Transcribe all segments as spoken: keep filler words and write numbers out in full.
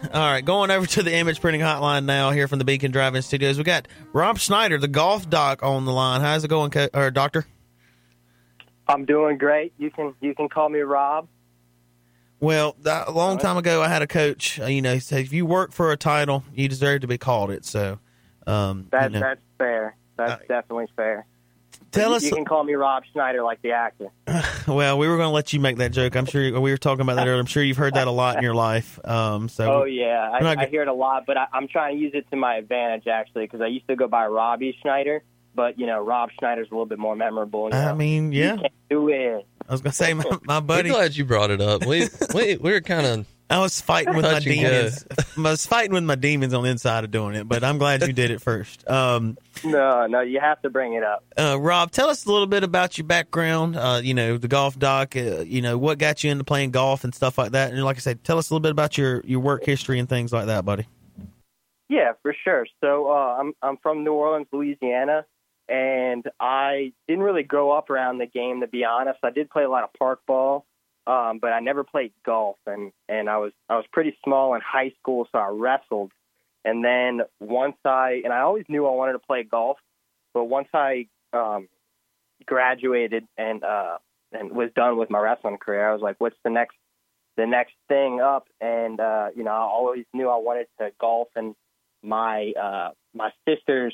All right, going over to the image printing hotline now here from the Beacon Drive-In Studios. We got Rob Schneider, the golf doc, on the line. How's it going, co- or doctor? I'm doing great. You can you can call me Rob. Well, a long time ago, I had a coach. Uh, you know, he said if you work for a title, you deserve to be called it. So um, that you know. that's fair. That's uh, definitely fair. Tell you, us. You can call me Rob Schneider, like the actor. Well, we were going to let you make that joke. I'm sure we were talking about that earlier. I'm sure you've heard that a lot in your life. Um, so. Oh yeah, I, not... I hear it a lot, but I, I'm trying to use it to my advantage actually, because I used to go by Robbie Schneider, but you know, Rob Schneider's a little bit more memorable. You know? I mean, yeah. You can't do it. I was going to say, my, my buddy. I'm glad you brought it up. We we we were kind of. I was fighting with my demons. I was fighting with my demons on the inside of doing it, but I'm glad you did it first. Um, no, no, you have to bring it up. Uh, Rob, tell us a little bit about your background. Uh, you know, the golf doc. Uh, you know, what got you into playing golf and stuff like that. And like I said, tell us a little bit about your, your work history and things like that, buddy. Yeah, for sure. So uh, I'm I'm from New Orleans, Louisiana, and I didn't really grow up around the game, to be honest. I did play a lot of park ball. Um, but I never played golf, and, and I was I was pretty small in high school, so I wrestled. And then once I and I always knew I wanted to play golf, but once I um, graduated and uh, and was done with my wrestling career, I was like, what's the next the next thing up? And uh, you know, I always knew I wanted to golf, and my uh, my sister's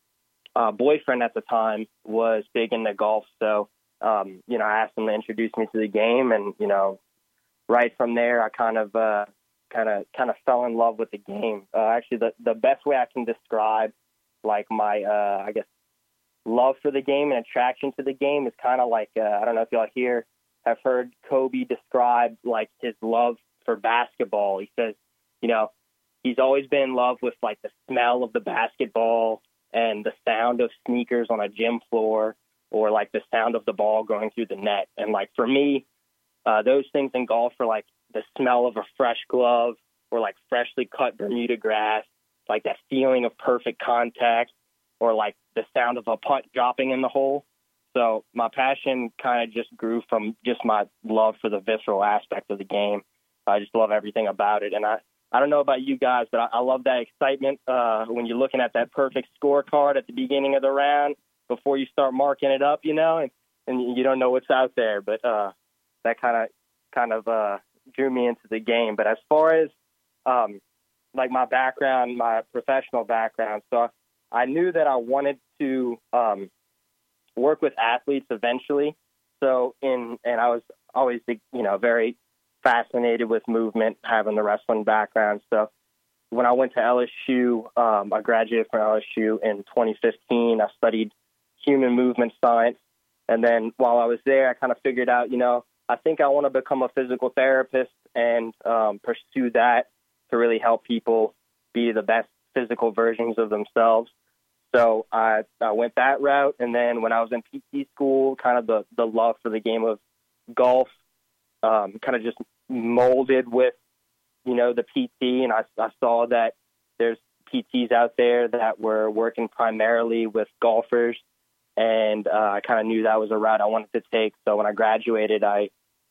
uh, boyfriend at the time was big into golf, so. Um, you know, I asked him to introduce me to the game, and you know, right from there, I kind of, uh, kind of, kind of fell in love with the game. Uh, actually, the the best way I can describe, like my, uh, I guess, love for the game and attraction to the game is kind of like, uh, I don't know if y'all here have heard Kobe describe like his love for basketball. He says, you know, he's always been in love with like the smell of the basketball and the sound of sneakers on a gym floor, or like the sound of the ball going through the net. And like for me, uh, those things in golf are like the smell of a fresh glove or like freshly cut Bermuda grass, like that feeling of perfect contact, or like the sound of a putt dropping in the hole. So my passion kind of just grew from just my love for the visceral aspect of the game. I just love everything about it. And I, I don't know about you guys, but I, I love that excitement uh, when you're looking at that perfect scorecard at the beginning of the round, before you start marking it up, you know, and, and you don't know what's out there. But uh, that kind of kind of uh, drew me into the game. But as far as um, like my background, my professional background, so I knew that I wanted to um, work with athletes eventually. So in and I was always, you know, very fascinated with movement, having the wrestling background. So when I went to L S U, um, I graduated from L S U in twenty fifteen. I studied human movement science. And then while I was there, I kind of figured out, you know, I think I want to become a physical therapist and um, pursue that to really help people be the best physical versions of themselves. So I, I went that route. And then when I was in P T school, kind of the, the love for the game of golf um, kind of just molded with, you know, the P T. And I, I saw that there's P Ts out there that were working primarily with golfers. And uh, I kind of knew that was a route I wanted to take. So when I graduated, I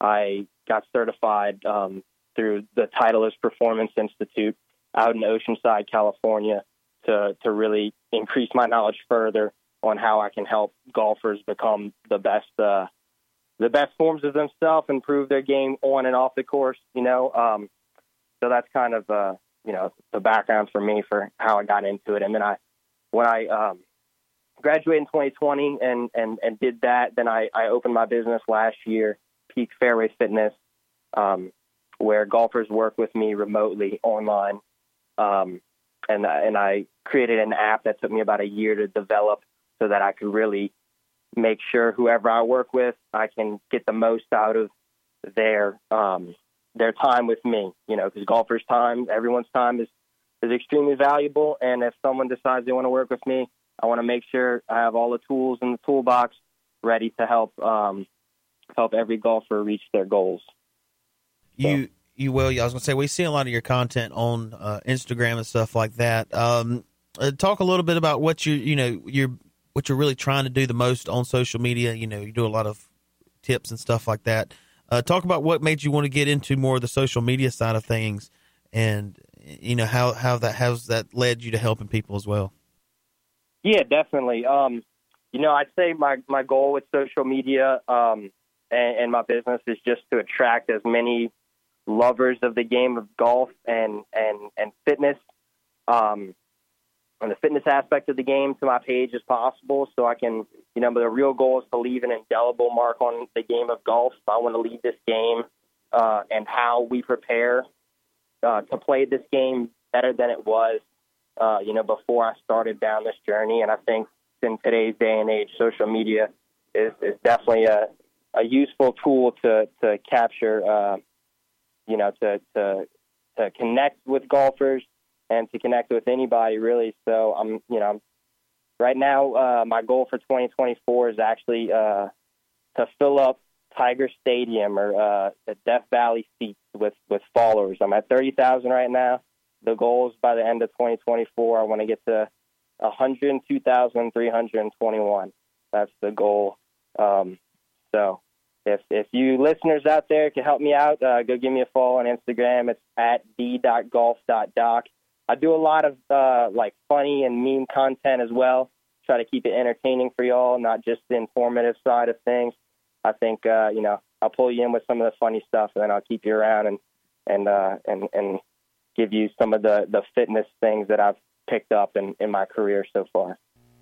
I got certified um, through the Titleist Performance Institute out in Oceanside, California, to to really increase my knowledge further on how I can help golfers become the best uh, the best forms of themselves, improve their game on and off the course. You know, um, so that's kind of uh, you know the background for me for how I got into it. And then I when I um, graduated in twenty twenty and, and, and did that. Then I, I opened my business last year, Peak Fairway Fitness, um, where golfers work with me remotely online. Um, and, and I created an app that took me about a year to develop so that I could really make sure whoever I work with, I can get the most out of their, um, their time with me, you know, because golfers' time, everyone's time is, is extremely valuable. And if someone decides they want to work with me, I want to make sure I have all the tools in the toolbox ready to help um, help every golfer reach their goals. You so. you will. I was going to say, we see a lot of your content on uh, Instagram and stuff like that. Um, uh, talk a little bit about what you you know you're what you're really trying to do the most on social media. You know, you do a lot of tips and stuff like that. Uh, talk about what made you want to get into more of the social media side of things, and you know, how, how that, how's that led you to helping people as well? Yeah, definitely. Um, you know, I'd say my, my goal with social media um, and, and my business is just to attract as many lovers of the game of golf and, and, and fitness, um, and the fitness aspect of the game to my page as possible. So I can, you know, but the real goal is to leave an indelible mark on the game of golf. I want to leave this game uh, and how we prepare uh, to play this game better than it was, uh, you know, before I started down this journey. And I think in today's day and age, social media is, is definitely a, a useful tool to, to capture, uh, you know, to, to, to connect with golfers and to connect with anybody really. So I'm, you know, right now, uh, my goal for twenty twenty-four is actually, uh, to fill up Tiger Stadium or, uh, the Death Valley seats with, with followers. I'm at thirty thousand right now. The goal is by the end of twenty twenty-four, I want to get to one hundred two thousand three hundred twenty-one. That's the goal. Um, so if if you listeners out there can help me out, uh, go give me a follow on Instagram. It's at d dot golf dot doc. I do a lot of uh, like funny and meme content as well. Try to keep it entertaining for y'all, not just the informative side of things. I think uh, you know, I'll pull you in with some of the funny stuff, and then I'll keep you around and and uh, and and give you some of the, the fitness things that I've picked up in, in my career so far.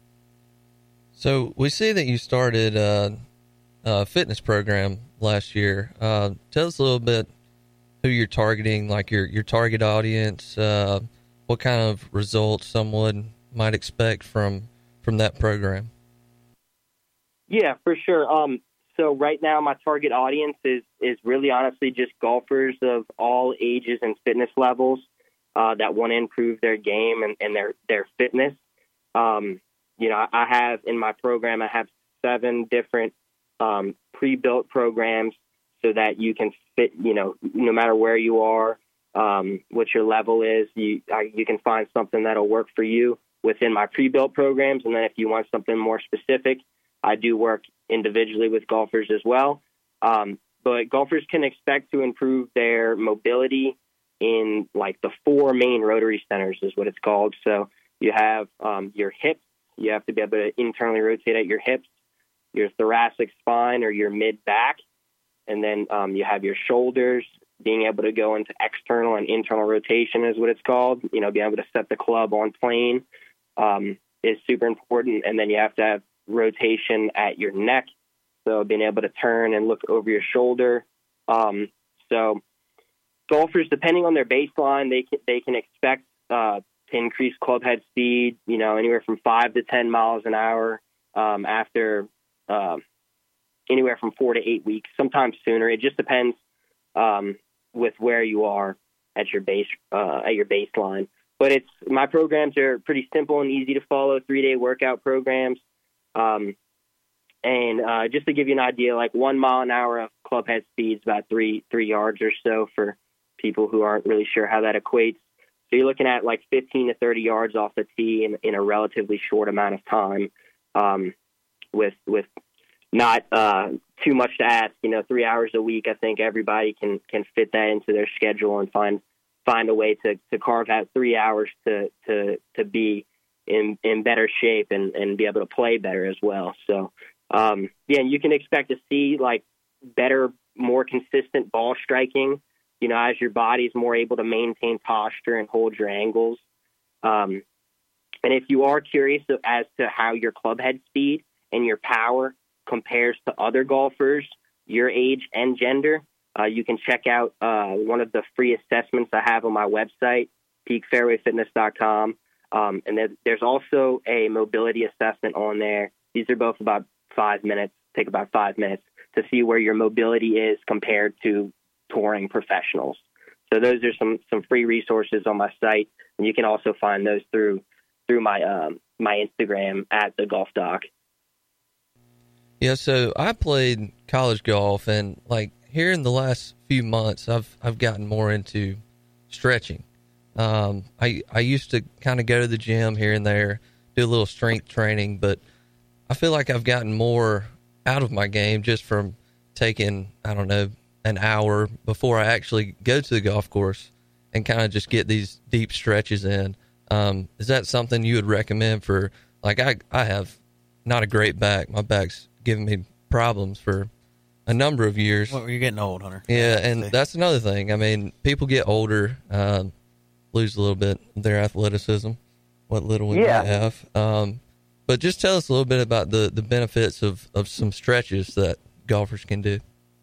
So we see that you started a, a fitness program last year. Uh, tell us a little bit who you're targeting, like your, your target audience, uh, what kind of results someone might expect from, from that program. Yeah, for sure. Um, so right now my target audience is, is really honestly just golfers of all ages and fitness levels uh, that want to improve their game and, and their, their fitness. Um, you know, I have in my program, I have seven different um, pre-built programs so that you can fit, you know, no matter where you are, um, what your level is, you, uh, you can find something that'll work for you within my pre-built programs. And then if you want something more specific, I do work individually with golfers as well. Um, but golfers can expect to improve their mobility in like the four main rotary centers is what it's called. So you have um, your hips. You have to be able to internally rotate at your hips, your thoracic spine or your mid back. And then um, you have your shoulders, being able to go into external and internal rotation is what it's called. You know, being able to set the club on plane um, is super important. And then you have to have rotation at your neck. So being able to turn and look over your shoulder. Um, so golfers, depending on their baseline, they can, they can expect uh, to increase club head speed, you know, anywhere from five to ten miles an hour um, after uh, anywhere from four to eight weeks, sometimes sooner. It just depends um, with where you are at your base uh, at your baseline. But it's my programs are pretty simple and easy to follow, three-day workout programs. Um, and uh, just to give you an idea, like one mile an hour of club head speed is about three three yards or so for people who aren't really sure how that equates. So you're looking at like fifteen to thirty yards off the tee in, in a relatively short amount of time, um, with with not uh, too much to ask. You know, three hours a week. I think everybody can can fit that into their schedule and find find a way to, to carve out three hours to to to be in in better shape and, and be able to play better as well. So um, yeah, you can expect to see like better, more consistent ball striking, you know, as your body is more able to maintain posture and hold your angles. Um, and if you are curious as to how your club head speed and your power compares to other golfers, your age and gender, uh, you can check out uh, one of the free assessments I have on my website, peak fairway fitness dot com. Um, and there, there's also a mobility assessment on there. These are both about five minutes, take about five minutes to see where your mobility is compared to touring professionals. So those are some, some free resources on my site. And you can also find those through, through my, um, my Instagram at the golf doc. Yeah. So I played college golf, and like here in the last few months, I've, I've gotten more into stretching. Um, I, I used to kind of go to the gym here and there, do a little strength training, but I feel like I've gotten more out of my game just from taking, I don't know, an hour before I actually go to the golf course and kind of just get these deep stretches in. Um, is that something you would recommend for, like, I, I have not a great back. My back's giving me problems for a number of years. Well, you're getting old, Hunter. Yeah, and that's another thing. I mean, people get older, um, lose a little bit of their athleticism, what little we Yeah. might have. Um, but just tell us a little bit about the, the benefits of, of some stretches that golfers can do.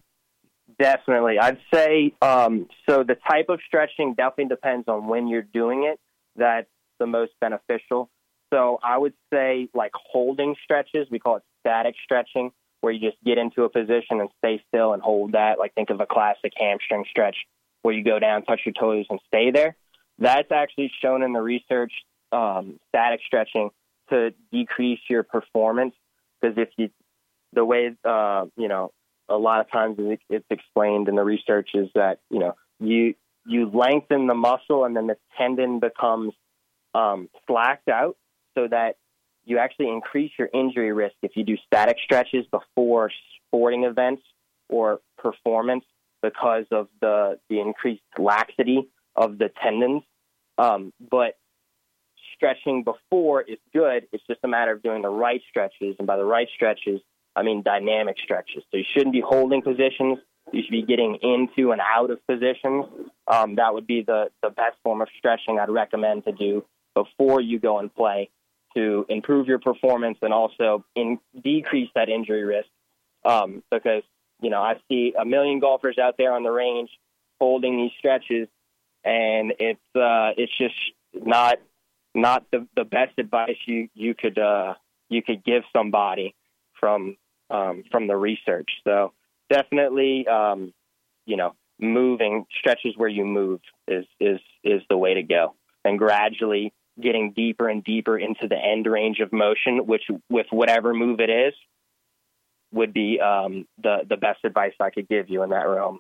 Definitely. I'd say, um, so the type of stretching definitely depends on when you're doing it. That's the most beneficial. So I would say like holding stretches, we call it static stretching, where you just get into a position and stay still and hold that. Like think of a classic hamstring stretch where you go down, touch your toes and stay there. That's actually shown in the research, um, static stretching to decrease your performance. Because if you, the way, uh, you know, a lot of times it's explained in the research is that, you know, you, you lengthen the muscle and then the tendon becomes um, slacked out so that you actually increase your injury risk if you do static stretches before sporting events or performance because of the, the increased laxity of the tendons. Um, but stretching before is good. It's just a matter of doing the right stretches. And by the right stretches, I mean dynamic stretches. So you shouldn't be holding positions. You should be getting into and out of positions. Um, that would be the, the best form of stretching I'd recommend to do before you go and play to improve your performance and also in, decrease that injury risk. Um, because, you know, I see a million golfers out there on the range holding these stretches, and it's uh, it's just not not the, the best advice you you could uh, you could give somebody from um, from the research. So definitely, um, you know, moving stretches where you move is is is the way to go, and gradually getting deeper and deeper into the end range of motion, which with whatever move it is, would be um, the the best advice I could give you in that realm.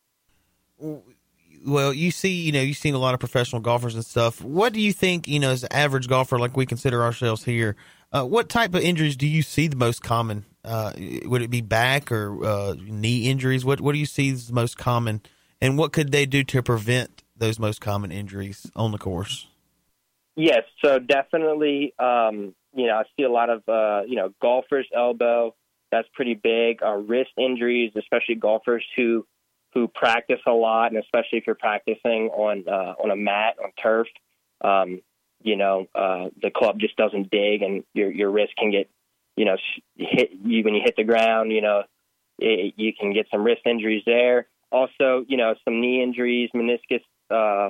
Well, you see, you know, you've seen a lot of professional golfers and stuff. What do you think, you know, as an average golfer, like we consider ourselves here, uh, what type of injuries do you see the most common? Uh, would it be back or uh, knee injuries? What What do you see is the most common, and what could they do to prevent those most common injuries on the course? Yes, so definitely, um, you know, I see a lot of, uh, you know, golfers' elbow. That's pretty big. Uh, wrist injuries, especially golfers who who practice a lot, and especially if you're practicing on uh, on a mat, on turf, um, you know, uh, the club just doesn't dig, and your your wrist can get, you know, hit you when you hit the ground. You know, it, you can get some wrist injuries there. Also, you know, some knee injuries, meniscus, uh,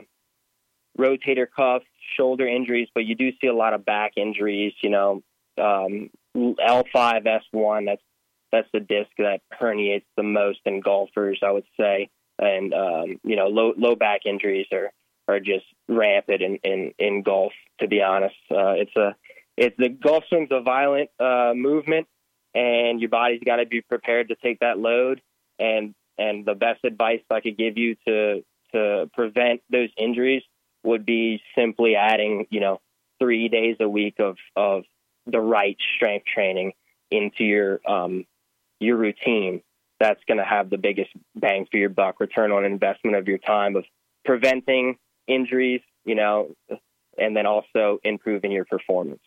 rotator cuff, shoulder injuries, but you do see a lot of back injuries. You know, um, L five S one. That's That's the disc that herniates the most in golfers, I would say. And, um, you know, low low back injuries are, are just rampant in, in, in golf, to be honest. Uh, it's a it's the golf swing's a violent uh, movement, and your body's got to be prepared to take that load. And and the best advice I could give you to to prevent those injuries would be simply adding, you know, three days a week of, of the right strength training into your um, your routine. That's going to have the biggest bang for your buck, return on investment of your time of preventing injuries, you know, and then also improving your performance.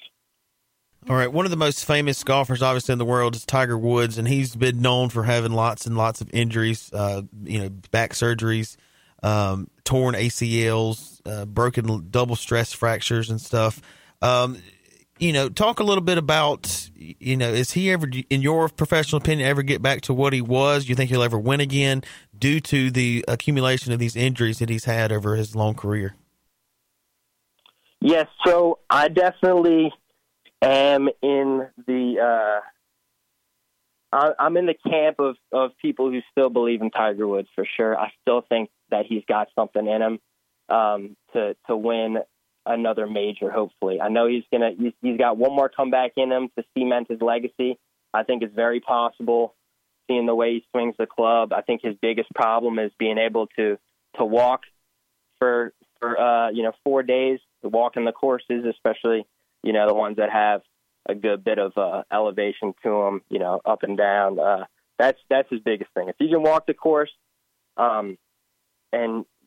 All right. One of the most famous golfers, obviously, in the world is Tiger Woods, and he's been known for having lots and lots of injuries, uh, you know, back surgeries, um, torn A C Ls, uh, broken double stress fractures and stuff. Um, You know, talk a little bit about, you know, is he ever, in your professional opinion, ever get back to what he was? Do you think he'll ever win again due to the accumulation of these injuries that he's had over his long career? Yes, so I definitely am in the, uh, I, I'm in the camp of, of people who still believe in Tiger Woods for sure. I still think that he's got something in him um, to to win another major, hopefully. I know he's gonna he's, he's got one more comeback in him to cement his legacy. I think it's very possible, seeing the way he swings the club. I think his biggest problem is being able to to walk for for uh, you know four days, to walk in the courses, especially you know the ones that have a good bit of uh, elevation to them, you know, up and down. Uh, that's that's his biggest thing. If he can walk the course, um, and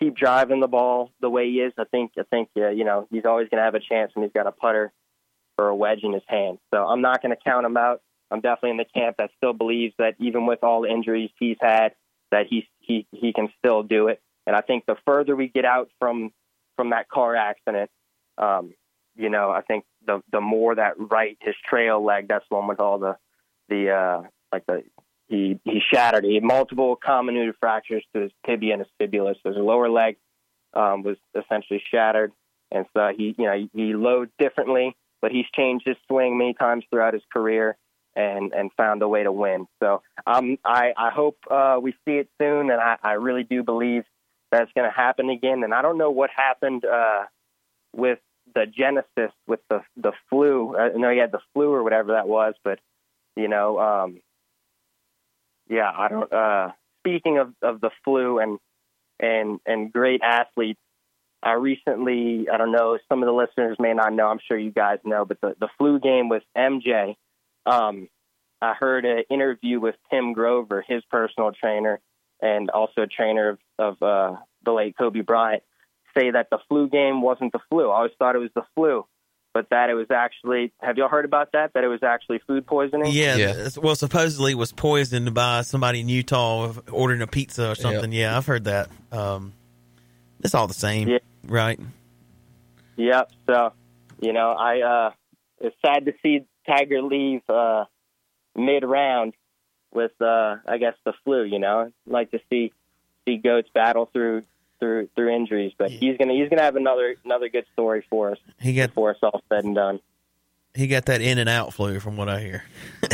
keep driving the ball the way he is, I think I think uh, you know he's always going to have a chance when he's got a putter or a wedge in his hand. So I'm not going to count him out. I'm definitely in the camp that still believes that even with all the injuries he's had, that he he he can still do it. And I think the further we get out from from that car accident, um, you know, I think the the more that right, his trail leg, that's the one with all the the uh, like the he he shattered. He had multiple comminuted fractures to his tibia and his fibula. So his lower leg um, was essentially shattered, and so he you know he, he loads differently, but he's changed his swing many times throughout his career. And, and found a way to win. So um, I, I hope uh, we see it soon, and I, I really do believe that's going to happen again. And I don't know what happened uh, with the genesis, with the the flu. I know he had the flu or whatever that was, but, you know, um, yeah, I don't. Uh, speaking of, of the flu and, and, and great athletes, I recently, I don't know, some of the listeners may not know, I'm sure you guys know, but the, the flu game with M J. Um, I heard an interview with Tim Grover, his personal trainer, and also a trainer of, of uh, the late Kobe Bryant, say that the flu game wasn't the flu. I always thought it was the flu, but that it was actually, have y'all heard about that? That it was actually food poisoning? Yeah. yeah. Well, supposedly it was poisoned by somebody in Utah ordering a pizza or something. Yep. Yeah, I've heard that. Um, it's all the same, yeah. Right? Yep. So, you know, I, uh, it's sad to see Tiger leave uh, mid-round with, uh, I guess, the flu. You know, I'd like to see see goats battle through through through injuries, but yeah. he's gonna he's gonna have another another good story for us. He got before it's all said and done. He got that in and out flu, from what I hear.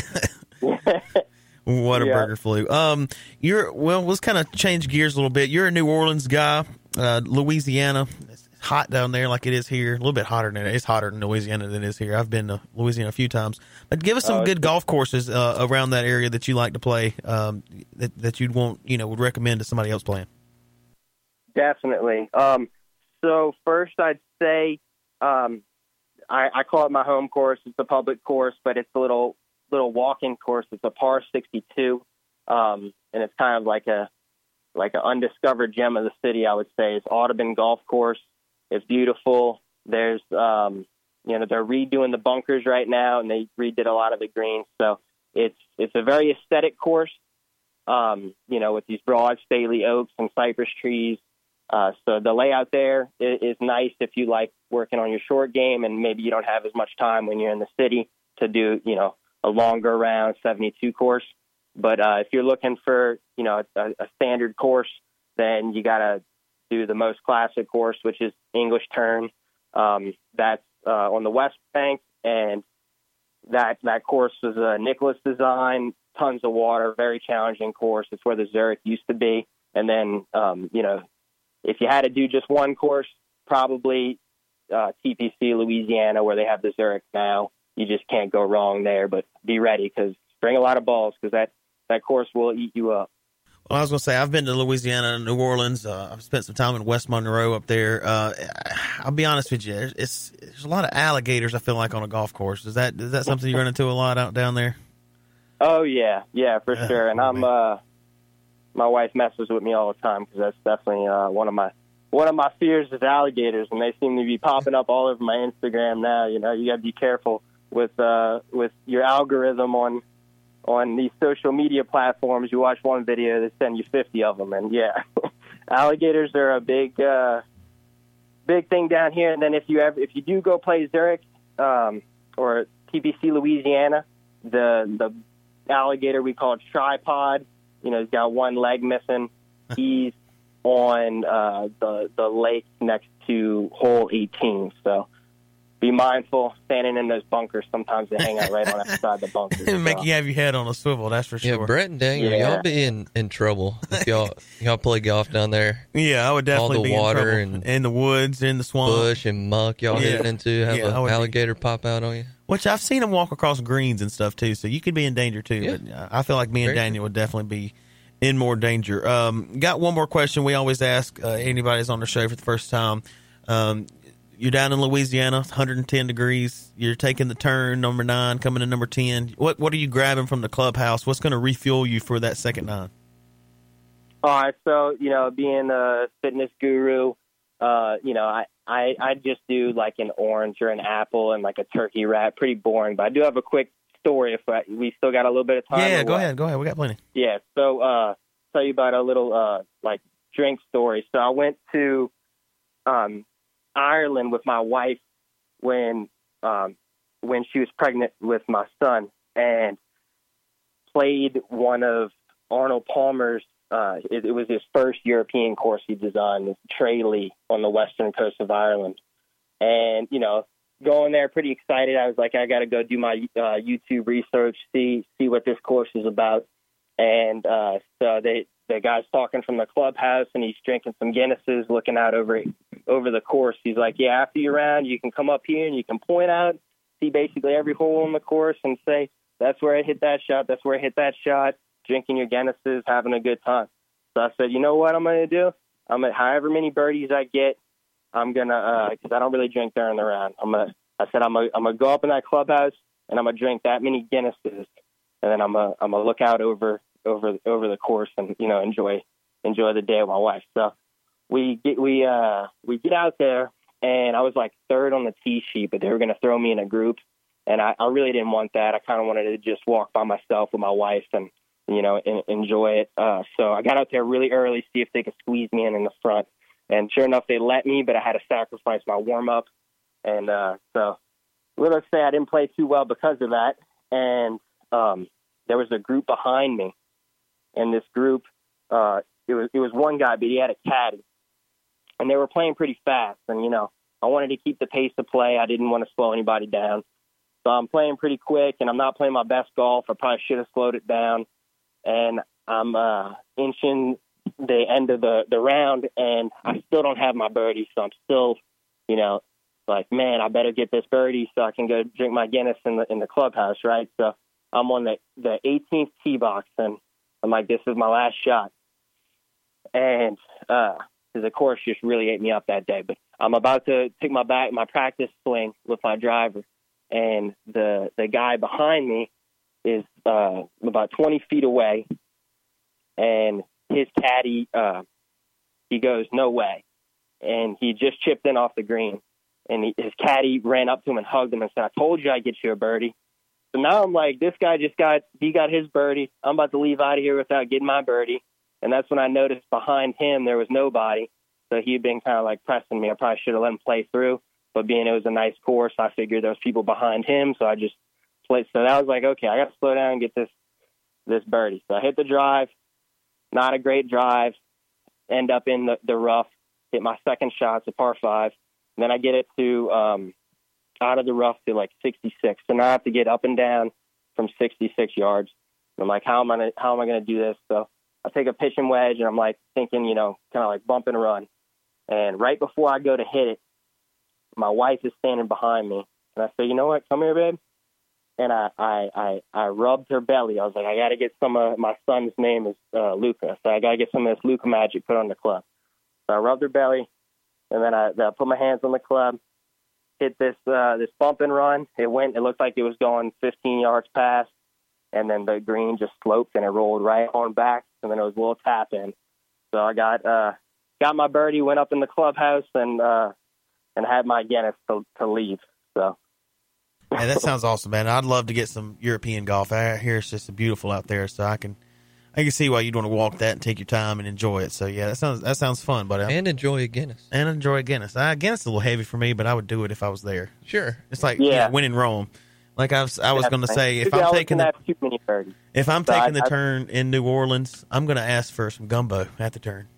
What a yeah. burger flu. Um, you're well. Let's kind of change gears a little bit. You're a New Orleans guy, uh, Louisiana. Hot down there like it is here. A little bit hotter than it. It's hotter in Louisiana than it is here. I've been to Louisiana a few times. But give us some oh, good golf courses uh, around that area that you like to play, um, that, that you'd want, you know, would recommend to somebody else playing. Definitely. Um, so first I'd say um, I, I call it my home course. It's a public course, but it's a little little walking course. It's a par sixty-two, um, and it's kind of like a like an undiscovered gem of the city, I would say. It's Audubon Golf Course. It's beautiful. There's, um, you know, they're redoing the bunkers right now, and they redid a lot of the greens. So it's it's a very aesthetic course, um, you know, with these broad, stately oaks and cypress trees. Uh, so the layout there is, is nice if you like working on your short game, and maybe you don't have as much time when you're in the city to do, you know, a longer round seventy-two course. But uh, if you're looking for, you know, a, a standard course, then you got to do the most classic course, which is English Turn. Um, that's uh, on the West Bank, and that that course was a Nicklaus design, tons of water, very challenging course. It's where the Zurich used to be. And then, um, you know, if you had to do just one course, probably uh, T P C Louisiana, where they have the Zurich now. You just can't go wrong there, but be ready, because bring a lot of balls, because that, that course will eat you up. Well, I was going to say, I've been to Louisiana and New Orleans. Uh, I've spent some time in West Monroe up there. Uh, I'll be honest with you. It's, there's a lot of alligators, I feel like, on a golf course. Is that is that something you run into a lot out down there? Oh, yeah. Yeah, for yeah, sure. And I'm uh, my wife messes with me all the time, because that's definitely uh, one of my one of my fears is alligators, and they seem to be popping up all over my Instagram now. You know, you got to be careful with uh, with your algorithm on on these social media platforms. You watch one video, they send you fifty of them. And yeah, alligators are a big, uh, big thing down here. And then if you ever, if you do go play Zurich, um, or T B C Louisiana, the, the alligator we call it Tripod, you know, he's got one leg missing. He's on, uh, the, the lake next to hole eighteen. So be mindful, standing in those bunkers. Sometimes they hang out right on outside the bunkers. It make so. You have your head on a swivel, that's for sure. Yeah, Brett and Daniel, yeah. y'all be in, in trouble if y'all y'all play golf down there. Yeah, I would definitely All the be water in trouble. And in the woods, in the swamp, bush and muck y'all yeah. heading into. Have yeah, an alligator be. pop out on you. Which I've seen them walk across greens and stuff too, so you could be in danger too. Yeah. But I feel like me and Very Daniel would definitely be in more danger. Um, got one more question we always ask uh, anybody who's on the show for the first time. Um, You're down in Louisiana, one hundred ten degrees. You're taking the turn, number nine, coming to number ten. What what are you grabbing from the clubhouse? What's going to refuel you for that second nine? All right, so, you know, being a fitness guru, uh, you know, I, I, I just do like an orange or an apple and like a turkey wrap. Pretty boring, but I do have a quick story if I, we still got a little bit of time. Yeah, go what? ahead. Go ahead. We got plenty. Yeah, so uh, tell you about a little uh, like drink story. So I went to um, Ireland with my wife when um, when she was pregnant with my son, and played one of Arnold Palmer's. Uh, it, it was his first European course he designed, Tralee on the western coast of Ireland. And, you know, going there pretty excited. I was like, I got to go do my uh, YouTube research, see see what this course is about. And uh, so they, the guy's talking from the clubhouse, and he's drinking some Guinnesses, looking out over over the course. He's like, yeah, after you're around, you can come up here and you can point out, see basically every hole in the course and say, that's where I hit that shot, that's where I hit that shot. Drinking your Guinnesses, having a good time. So I said, you know what I'm going to do? I'm going to, however many birdies I get, I'm going to, uh, because I don't really drink during the round. I'm going to, I said, I'm going I'm to go up in that clubhouse and I'm going to drink that many Guinnesses. And then I'm going to, I'm going to look out over, over, over the course and, you know, enjoy, enjoy the day with my wife. So we get, we, uh, we get out there, and I was like third on the tee sheet, but they were going to throw me in a group. And I, I really didn't want that. I kind of wanted to just walk by myself with my wife and, you know, and enjoy it. Uh, so I got out there really early, see if they could squeeze me in in the front. And sure enough, they let me, but I had to sacrifice my warm-up. And uh, so let's say I didn't play too well because of that. And um, there was a group behind me. And this group, uh, it was it was one guy, but he had a caddy. And they were playing pretty fast. And, you know, I wanted to keep the pace of play. I didn't want to slow anybody down. So I'm playing pretty quick, and I'm not playing my best golf. I probably should have slowed it down. And I'm uh, inching the end of the, the round, and I still don't have my birdie. So I'm still, you know, like, man, I better get this birdie so I can go drink my Guinness in the in the clubhouse, right? So I'm on the, the eighteenth tee box, and I'm like, this is my last shot. And uh, the course just really ate me up that day. But I'm about to take my back, my practice swing with my driver, and the the guy behind me is uh, about twenty feet away, and his caddy, uh, he goes, no way. And he just chipped in off the green, and he, his caddy ran up to him and hugged him and said, I told you I'd get you a birdie. So now I'm like, this guy just got, he got his birdie. I'm about to leave out of here without getting my birdie. And that's when I noticed behind him there was nobody. So he'd been kind of like pressing me. I probably should have let him play through, but being it was a nice course, I figured there was people behind him, so I just played. So I was like, okay, I got to slow down and get this this birdie. So I hit the drive, not a great drive, end up in the, the rough, hit my second shot, it's a par five, and then I get it to um, out of the rough to like sixty-six. So now I have to get up and down from sixty-six yards. And I'm like, how am I gonna, how am I going to do this? So I take a pitching wedge, and I'm like thinking, you know, kind of like bump and run. And right before I go to hit it, my wife is standing behind me, and I say, you know what, come here, babe. And I, I, I, I rubbed her belly. I was like, I got to get some of my son's name is uh, Luca. So I got to get some of this Luca magic put on the club. So I rubbed her belly, and then I, I put my hands on the club, hit this uh, this bump and run. It went. It looked like it was going fifteen yards past, and then the green just sloped and it rolled right on back, and then it was a little tap in. So I got uh, got my birdie, went up in the clubhouse, and uh, and had my Guinness to, to leave. So. Man, that sounds awesome, man. I'd love to get some European golf. I hear it's just beautiful out there, so I can I can see why you'd want to walk that and take your time and enjoy it. So yeah, that sounds that sounds fun, buddy. And enjoy a Guinness. And enjoy a Guinness. Uh, Guinness is a little heavy for me, but I would do it if I was there. Sure. It's like yeah. you know, winning Rome. Like I was, I was going to say, if I'm taking the if I'm so taking I, the I, turn in New Orleans, I'm going to ask for some gumbo at the turn.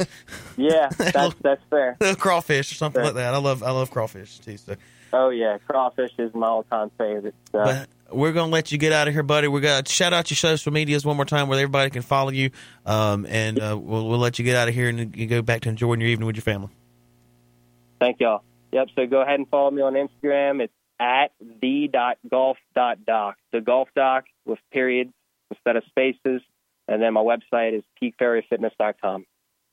Yeah, that's that's fair. Crawfish or something fair. like that. I love I love crawfish too. So. Oh yeah, crawfish is my all-time favorite. So. But we're gonna let you get out of here, buddy. We're gonna shout out your social medias one more time where everybody can follow you, um, and uh, we'll we'll let you get out of here and you go back to enjoying your evening with your family. Thank y'all. Yep. So go ahead and follow me on Instagram. It's at the dot golf dot doc. The golf doc with periods instead of spaces, and then my website is peak ferry fitness dot com.